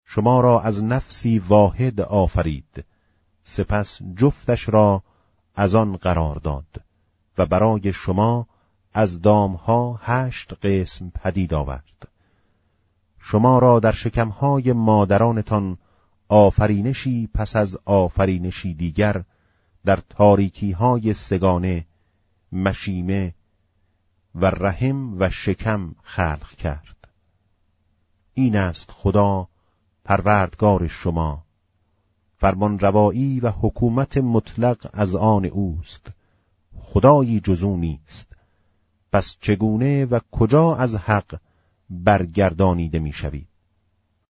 شما را از نفسی واحد آفرید، سپس جفتش را از آن قرار داد و برای شما از دامها 8 قسم پدید آورد. شما را در شکمهای مادرانتان آفرینشی پس از آفرینشی دیگر در تاریکیهای سگانه، مشیمه و رحم و شکم خلق کرد. این است خدا پروردگار شما، فرمان روایی و حکومت مطلق از آن اوست، خدایی جز او نیست. پس چگونه و کجا از حق برگردانیده می شوید؟